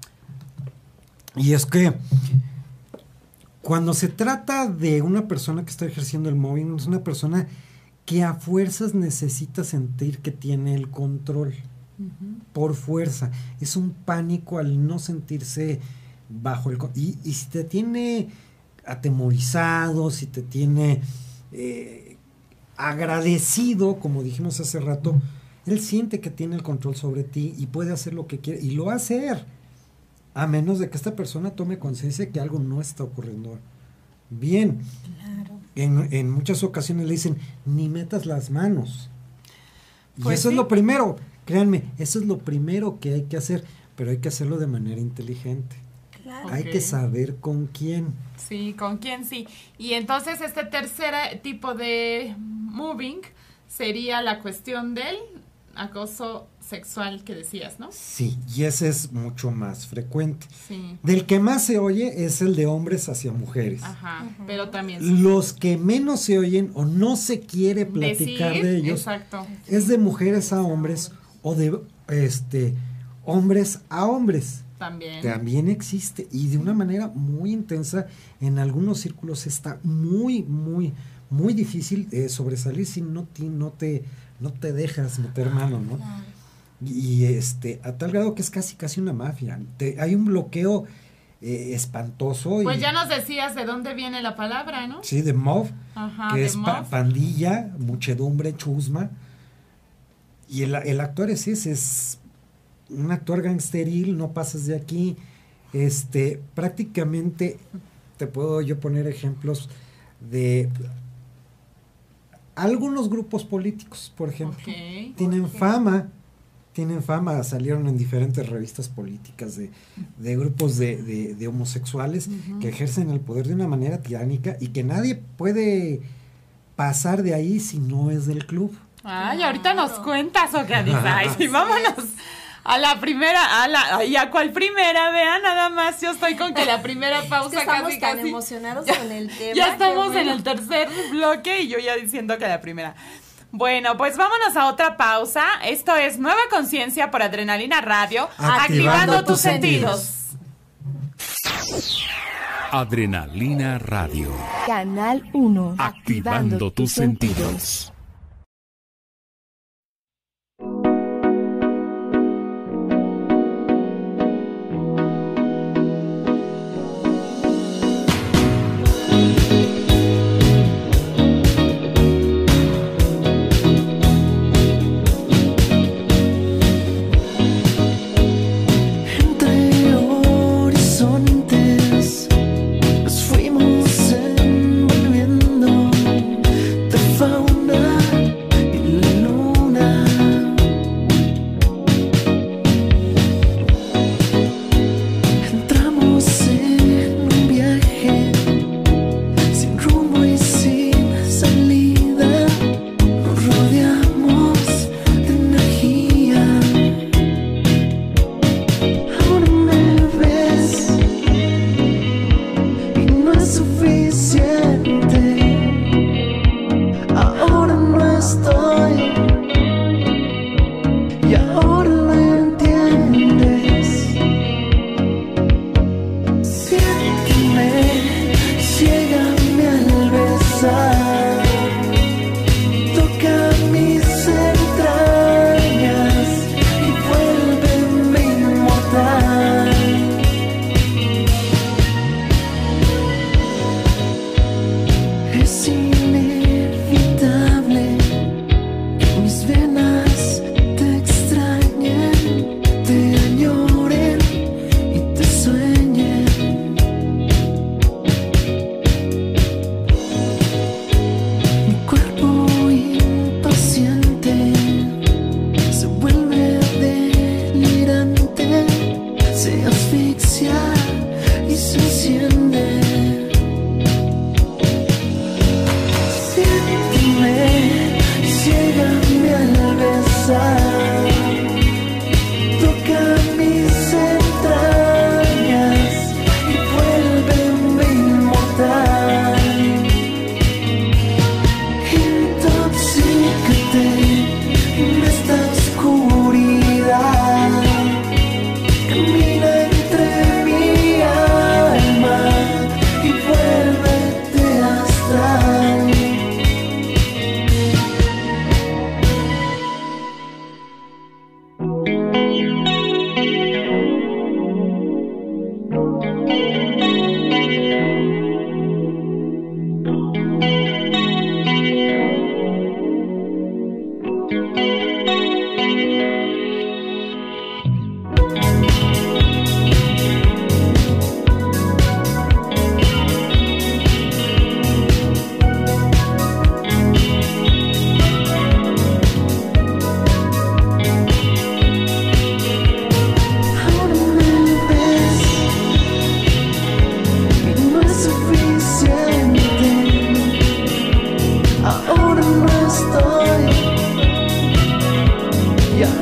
Y es que cuando se trata de una persona que está ejerciendo el mobbing, es una persona que a fuerzas necesita sentir que tiene el control. Uh-huh. Por fuerza. Es un pánico al no sentirse bajo el control. Y, y si te tiene atemorizado, si te tiene eh, agradecido, como dijimos hace rato, él siente que tiene el control sobre ti y puede hacer lo que quiere. Y lo va a hacer. A menos de que esta persona tome conciencia de que algo no está ocurriendo bien. Claro. En, en muchas ocasiones le dicen, ni metas las manos. Y pues eso sí. es lo primero. Créanme, eso es lo primero que hay que hacer. Pero hay que hacerlo de manera inteligente. Claro. Hay okay. que saber con quién. Sí, con quién sí. Y entonces este tercer tipo de moving sería la cuestión del acoso sexual que decías, ¿no? Sí, y ese es mucho más frecuente. Sí. Del que más se oye es el de hombres hacia mujeres. Ajá, uh-huh. pero también... Sí. Los que menos se oyen o no se quiere platicar Decir, de ellos exacto. es de mujeres a hombres o de este hombres a hombres. También. También existe y de una manera muy intensa. En algunos círculos está muy, muy, muy difícil eh, sobresalir si no te, no te no te dejas meter mano, ¿no? Claro. Y, y este, a tal grado que es casi casi una mafia. Te, hay un bloqueo eh, espantoso. Pues y, ya nos decías de dónde viene la palabra, ¿no? Sí, de mob, Ajá, que de es mob. Pa, pandilla, muchedumbre, chusma. Y el, el actor es ese, es un actor gangsteril, no pasas de aquí. Este, prácticamente, te puedo yo poner ejemplos de... Algunos grupos políticos, por ejemplo, okay, tienen okay. fama, tienen fama, salieron en diferentes revistas políticas de, de grupos de, de, de homosexuales uh-huh. que ejercen el poder de una manera tiránica y que nadie puede pasar de ahí si no es del club. Ay, ahorita nos cuentas o qué dices. Ay, sí, vámonos a la primera, a la, ay, ¿a cuál primera? Vean, nada más, yo estoy con que la primera pausa es que estamos casi, tan casi. emocionados ya, con el tema. Ya estamos bueno. en el tercer bloque y yo ya diciendo que la primera. Bueno, pues vámonos a otra pausa. Esto es Nueva Conciencia por Adrenalina Radio, activando, activando tus sentidos. sentidos. Adrenalina Radio. Canal uno. Activando, activando tus sentidos. sentidos. Nos fuimos envolviendo de fauna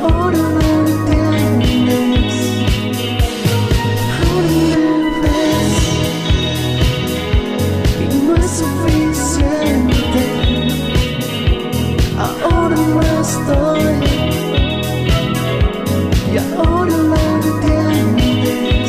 ahora lo entiendes. Una vez y no es suficiente. Ahora lo estoy y ahora lo entiendes.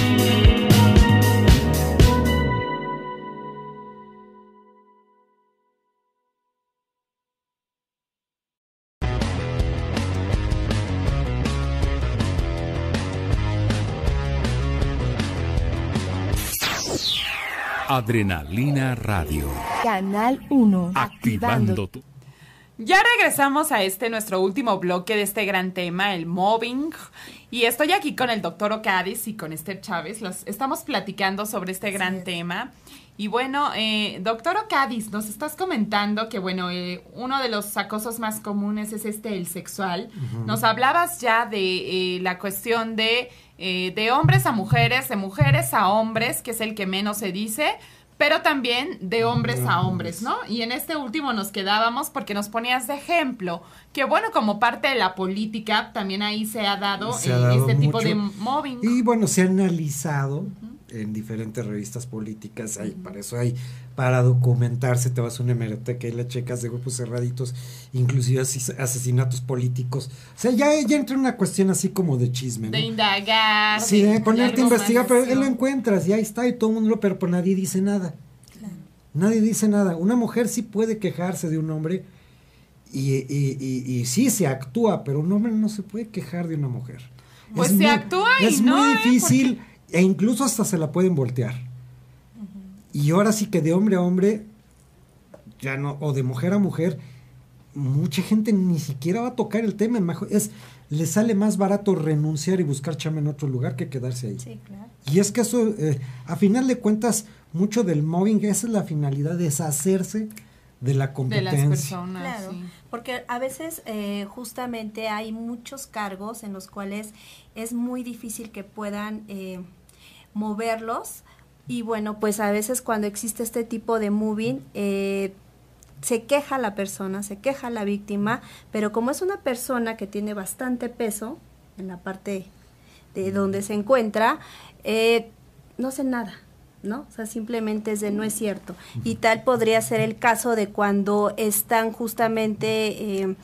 Adrenalina Radio. Canal uno. Activando tu... Ya regresamos a este nuestro último bloque de este gran tema, el mobbing. Y estoy aquí con el doctor Ocadis y con Esther Chávez. Los, estamos platicando sobre este gran tema. Y bueno, eh, doctor Ocadis, nos estás comentando que, bueno, eh, uno de los acosos más comunes es este, el sexual. Uh-huh. Nos hablabas ya de eh, la cuestión de, eh, de hombres a mujeres, de mujeres a hombres, que es el que menos se dice, pero también de hombres a hombres, ¿no? Y en este último nos quedábamos porque nos ponías de ejemplo que, bueno, como parte de la política, también ahí se ha dado, se ha eh, dado este mucho. tipo de mobbing. Y bueno, se ha analizado uh-huh. en diferentes revistas políticas, hay, uh-huh. para eso hay, para documentarse, te vas a una hemeroteca y la checas de grupos cerraditos, inclusive asesinatos políticos. O sea, ya, ya entra una cuestión así como de chisme, ¿no? De indagar. Sí, de, de ponerte a investigar, pero más, lo encuentras y ahí está y todo el mundo lo, pero pues nadie dice nada. Claro. Nadie dice nada. Una mujer sí puede quejarse de un hombre y, y, y, y sí se actúa, pero un hombre no se puede quejar de una mujer. Pues es se muy, actúa y es no, muy ¿eh? difícil Porque... e incluso hasta se la pueden voltear. Uh-huh. Y ahora sí que de hombre a hombre, ya no, o de mujer a mujer, mucha gente ni siquiera va a tocar el tema. Es, le sale más barato renunciar y buscar chamba en otro lugar que quedarse ahí. Sí, claro. Y es que eso, eh, a final de cuentas, mucho del mobbing, esa es la finalidad, deshacerse de la competencia. De las personas, claro, sí. Porque a veces eh, justamente hay muchos cargos en los cuales es muy difícil que puedan eh, moverlos y bueno, pues a veces cuando existe este tipo de moving, eh, se queja la persona, se queja la víctima, pero como es una persona que tiene bastante peso en la parte de donde se encuentra, eh, no hace nada, ¿no? O sea, simplemente es de no es cierto. Y tal podría ser el caso de cuando están justamente eh,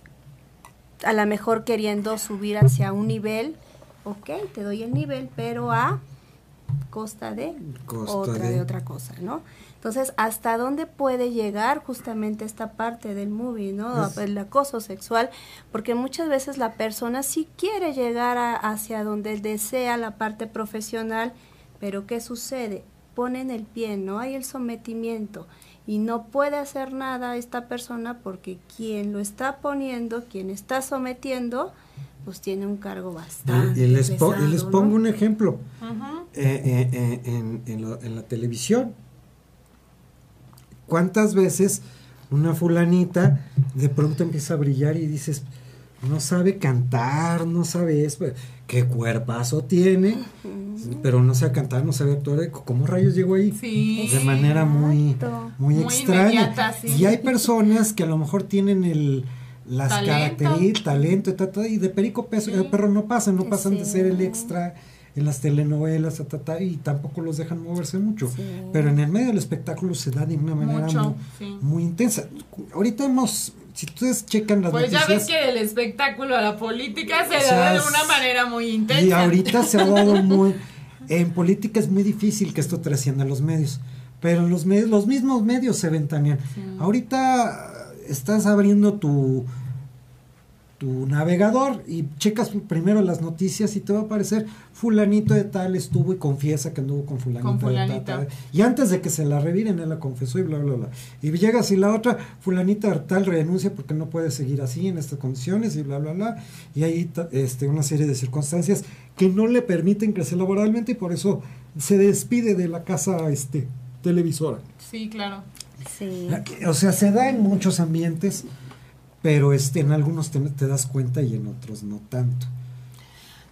a lo mejor queriendo subir hacia un nivel, ok, te doy el nivel, pero a costa de costa otra de... de otra cosa, ¿no? Entonces, ¿hasta dónde puede llegar justamente esta parte del movie, ¿no? Es... el acoso sexual, porque muchas veces la persona sí quiere llegar a, hacia donde desea la parte profesional, pero ¿qué sucede? Ponen el pie, ¿no? Hay el sometimiento y no puede hacer nada esta persona porque quien lo está poniendo, quien está sometiendo, pues tiene un cargo bastante y, y les, pesado, po- y les pongo ¿no? un ejemplo. Uh-huh. eh, eh, eh, en, en, lo, en la televisión. ¿Cuántas veces una fulanita de pronto empieza a brillar y dices, no sabe cantar, no sabe eso, qué cuerpazo tiene, uh-huh. pero no sabe cantar, no sabe actuar, ¿cómo rayos llegó ahí? Sí. De manera muy, muy, muy extraña. inmediata, sí. Y hay personas que a lo mejor tienen el las talento. características, talento, ta, ta, y de perico peso, sí. pero no pasan, no pasan sí. de ser el extra en las telenovelas, ta, ta, ta, y tampoco los dejan moverse mucho. Sí. Pero en el medio del espectáculo se da de una manera mucho, muy, sí. muy intensa. Ahorita hemos, si ustedes checan las pues noticias... Pues ya ves que el espectáculo a la política se o sea, da de una manera muy intensa. Y ahorita se ha dado muy... En política es muy difícil que esto trascienda a los medios, pero en los medios, los mismos medios se ventanean. Sí. Ahorita estás abriendo tu... tu navegador y checas primero las noticias y te va a aparecer fulanito de tal estuvo y confiesa que anduvo con fulanito con de tal, tal, y antes de que se la reviren él la confesó y bla bla bla y llegas y la otra fulanita de tal renuncia porque no puede seguir así en estas condiciones y bla bla bla y hay este una serie de circunstancias que no le permiten crecer laboralmente y por eso se despide de la casa este televisora. Sí, claro. Sí. O sea, se da en muchos ambientes, pero este en algunos te, te das cuenta y en otros no tanto.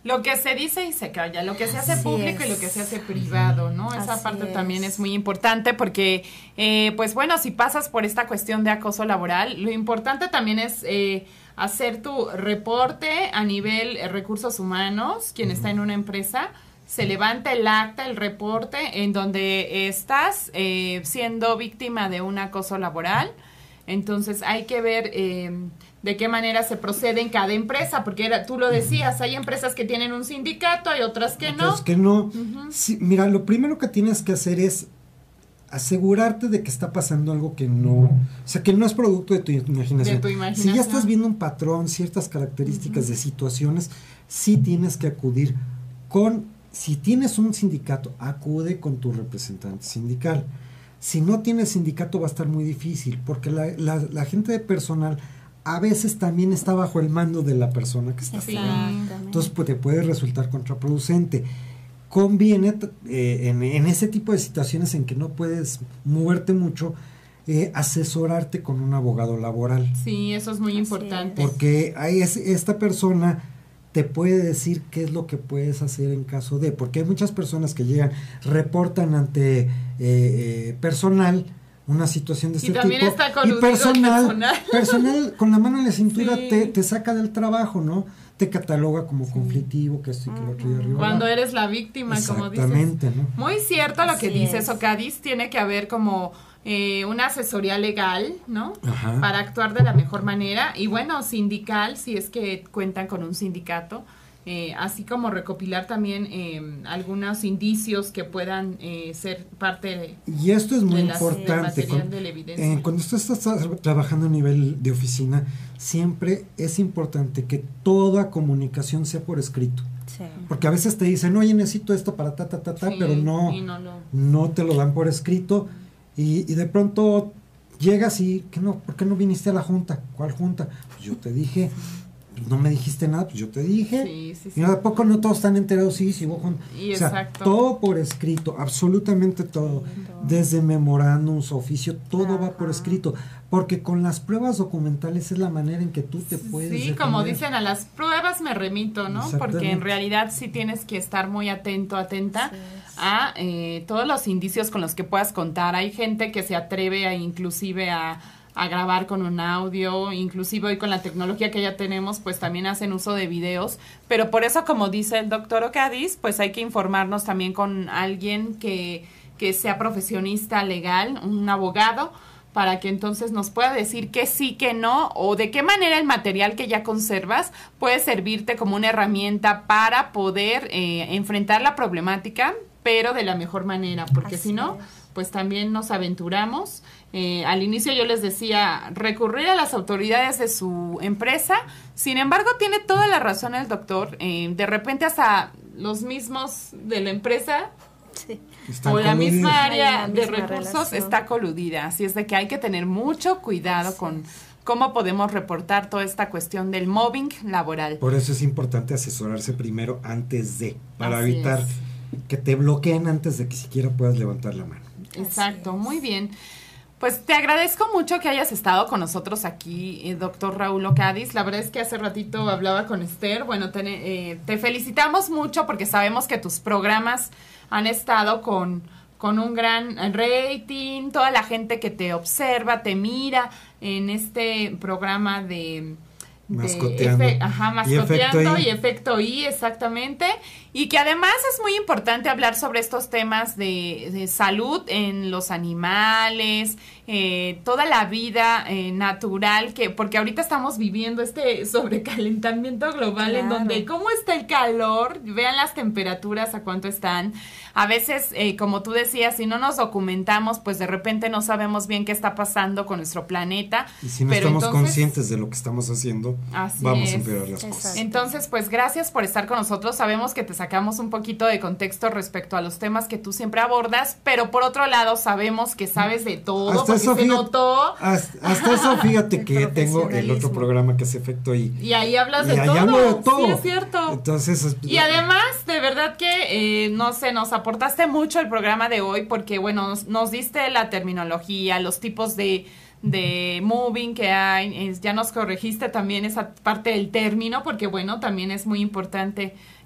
lo que se dice y se calla, lo que se hace Así público es. y lo que se hace privado, ¿no? Esa Así parte es. también es muy importante porque, eh, pues bueno, si pasas por esta cuestión de acoso laboral, lo importante también es eh, hacer tu reporte a nivel eh, recursos humanos, quien está en una empresa, se levanta el acta, el reporte en donde estás eh, siendo víctima de un acoso laboral. Entonces hay que ver eh, de qué manera se procede en cada empresa, porque era, tú lo decías, hay empresas que tienen un sindicato, hay otras que no. Otros que no. Ujú. Sí, mira, lo primero que tienes que hacer es asegurarte de que está pasando algo que no, o sea, que no es producto de tu imaginación. De tu imaginación. Si ya estás viendo un patrón, ciertas características de situaciones, sí tienes que acudir con, si tienes un sindicato, acude con tu representante sindical. Si no tienes sindicato va a estar muy difícil, porque la, la, la gente de personal a veces también está bajo el mando de la persona que está Sí. fuera. Exactamente. Entonces pues, te puede resultar contraproducente. Conviene eh, en, en ese tipo de situaciones en que no puedes moverte mucho, eh, asesorarte con un abogado laboral, Sí, eso es muy Así importante. porque hay es- esta persona te puede decir qué es lo que puedes hacer en caso de, porque hay muchas personas que llegan, reportan ante eh, eh, personal una situación de Y este también tipo, está y coludido el personal, personal. personal con la mano en la cintura Sí. te, te saca del trabajo, ¿no? Te cataloga como conflictivo, que esto y que lo otro y arriba. Cuando eres la víctima, como dices. Exactamente, ¿no? Muy cierto lo que Así dices, es. Ocadis, tiene que haber como eh, una asesoría legal, ¿no? Ajá. Para actuar de la mejor manera. Y bueno, sindical, si es que cuentan con un sindicato. Eh, así como recopilar también eh, algunos indicios que puedan eh, ser parte de, Y esto es muy de las- del importante. material con- de la evidencia. eh, cuando tú estás tra- trabajando a nivel de oficina, siempre es importante que toda comunicación sea por escrito. Sí. Porque a veces te dicen, oye, necesito esto para ta, ta, ta, ta, Sí, pero no, y no lo- no te lo dan por escrito. Y, y de pronto llegas y, ¿qué no? ¿Por qué no viniste a la junta? ¿Cuál junta? Pues yo te dije, no me dijiste nada, pues yo te dije. Sí, sí, sí. Y ¿a poco no todos están enterados? Sí, sí, hubo junta. Y O sea, exacto. todo por escrito, absolutamente todo. Desde memorándums, oficio, todo va por Ajá. escrito. Porque con las pruebas documentales es la manera en que tú te puedes Sí, como defender. dicen, a las pruebas me remito, ¿no? Porque Exactamente. en realidad sí tienes que estar muy atento, atenta Así es. a eh, todos los indicios con los que puedas contar. Hay gente que se atreve a inclusive a, a grabar con un audio, inclusive hoy con la tecnología que ya tenemos, pues también hacen uso de videos, pero por eso, como dice el doctor Ocadis, pues hay que informarnos también con alguien que, que sea profesionista legal, un abogado, para que entonces nos pueda decir que sí, que no, o de qué manera el material que ya conservas puede servirte como una herramienta para poder eh, enfrentar la problemática, pero de la mejor manera, porque Así si no, es. pues también nos aventuramos. Eh, al inicio yo les decía, recurrir a las autoridades de su empresa, sin embargo tiene toda la razón el doctor, eh, de repente hasta los mismos de la empresa Sí. Están o la coludidos. misma Hay área la de misma recursos relación. está coludida, así es de que hay que tener mucho cuidado con cómo podemos reportar toda esta cuestión del mobbing laboral. Por eso es importante asesorarse primero antes de, para Así evitar es. que te bloqueen antes de que siquiera puedas levantar la mano. Exacto, Así es. muy bien. Pues te agradezco mucho que hayas estado con nosotros aquí, eh, doctor Raúl Ocadis. La verdad es que hace ratito hablaba con Esther. Bueno, te, eh, te felicitamos mucho porque sabemos que tus programas han estado con, con un gran rating. Toda la gente que te observa, te mira en este programa de... de Mascoteando. efe- ajá, Y Efecto mascoteando I. y efecto I, exactamente. Y que además es muy importante hablar sobre estos temas de, de salud en los animales, eh, toda la vida eh, natural, que porque ahorita estamos viviendo este sobrecalentamiento global en Claro. donde cómo está el calor, vean las temperaturas a cuánto están. A veces, eh, como tú decías, si no nos documentamos, pues de repente no sabemos bien qué está pasando con nuestro planeta. Y si no Pero estamos entonces- conscientes de lo que estamos haciendo, Así vamos es. a empeorar las Exacto. cosas. Entonces, pues gracias por estar con nosotros. Sabemos que te sacamos un poquito de contexto respecto a los temas que tú siempre abordas, pero por otro lado sabemos que sabes de todo, Hasta porque eso, se fíjate, notó. hasta, hasta eso, fíjate El que tengo el otro profesionalismo. programa que es Efecto I. Y ahí hablas Y de ahí todo. hablo de todo. Sí, es cierto. Entonces, es- Y además, de verdad que, eh, no sé, nos aportaste mucho el programa de hoy porque, bueno, nos, nos diste la terminología, los tipos de, de moving que hay, es- ya nos corregiste también esa parte del término porque, bueno, también es muy importante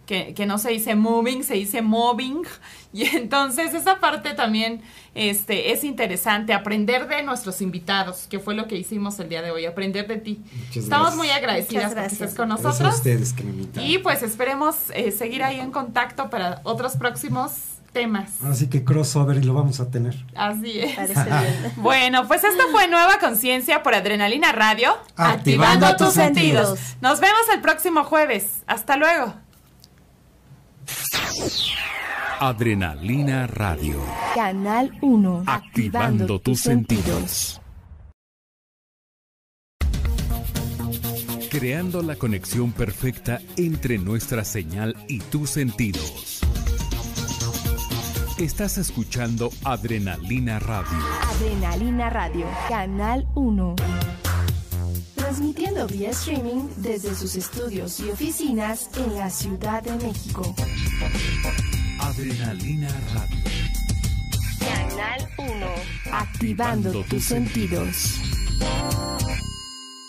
que, que no se dice moving, se dice mobbing. Y entonces esa parte también este, es interesante, aprender de nuestros invitados, que fue lo que hicimos el día de hoy, aprender de ti. Muchas Estamos gracias. muy agradecidas Muchas porque gracias. estés con Gracias nosotros. a ustedes que me invitaron. Y pues esperemos eh, seguir ahí en contacto para otros próximos temas. Así que crossover y lo vamos a tener. Así es. Parece bien. Bueno, pues esto fue Nueva Conciencia por Adrenalina Radio. Activando tus sentidos. Nos vemos el próximo jueves. Hasta luego. Adrenalina Radio. Canal uno. Activando tus sentidos. Creando la conexión perfecta entre nuestra señal y tus sentidos. Estás escuchando Adrenalina Radio. Adrenalina Radio. Canal uno. Transmitiendo vía streaming desde sus estudios y oficinas en la Ciudad de México. Adrenalina Radio. Canal uno. Activando tus sentidos.